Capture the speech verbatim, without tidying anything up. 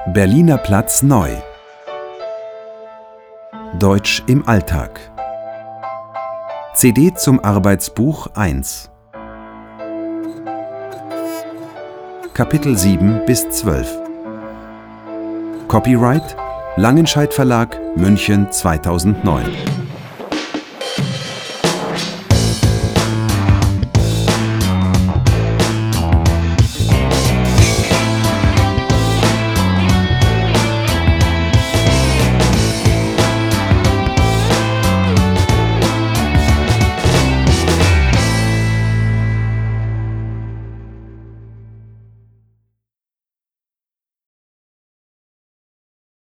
Berliner Platz neu. Deutsch im Alltag. C D zum Arbeitsbuch eins. Kapitel sieben bis zwölf. Copyright Langenscheidt Verlag, München zweitausendneun.